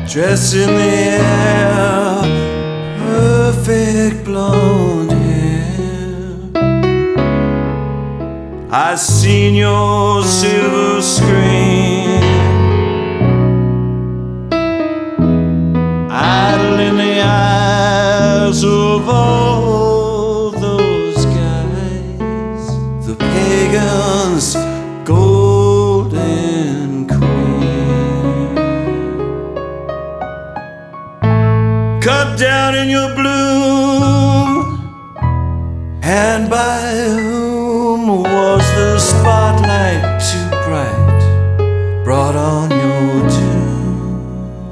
dressed in the air, perfect blonde hair. I seen your silver screen, idle in the eyes of all those guys, the pagans, golden queen. Cut down in your bloom, and by whom was the spotlight too bright brought on your doom?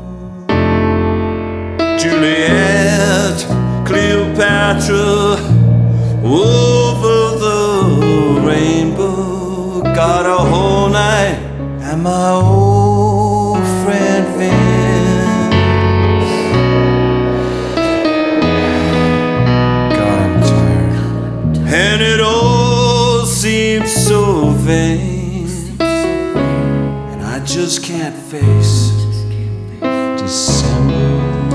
Juliet, Cleopatra, over the rainbow, got a whole night, and my old friend Vince. God, I'm tired. And it all seems so vain, and I just can't face December.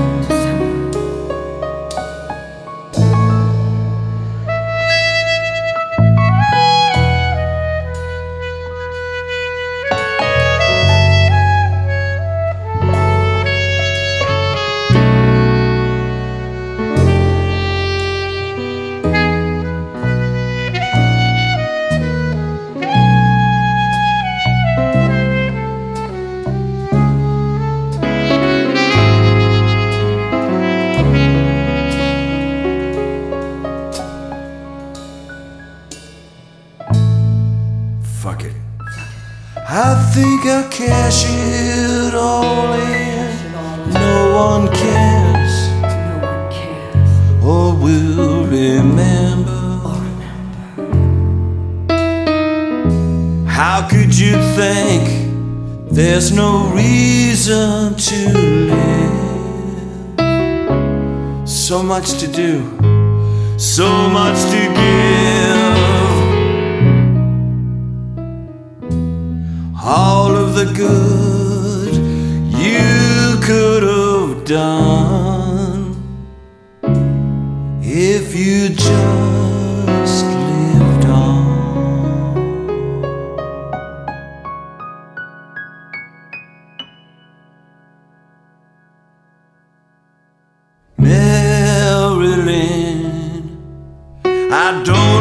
Fuck it. I think I'll cash it all in. No one cares, or will remember. How could you think there's no reason to live? So much to do, so much to give. All of the good you could have done if you just lived on. Marilyn, I don't